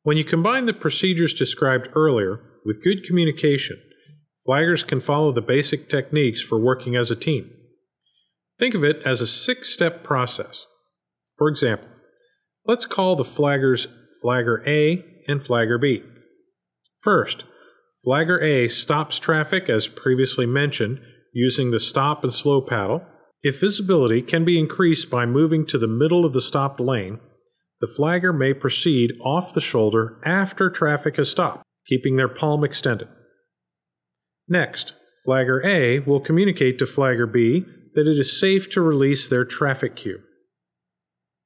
When you combine the procedures described earlier with good communication, flaggers can follow the basic techniques for working as a team. Think of it as a 6-step process. For example, let's call the flaggers Flagger A and Flagger B. First, Flagger A stops traffic as previously mentioned using the stop and slow paddle. If visibility can be increased by moving to the middle of the stopped lane, the flagger may proceed off the shoulder after traffic has stopped, keeping their palm extended. Next, Flagger A will communicate to Flagger B that it is safe to release their traffic cue.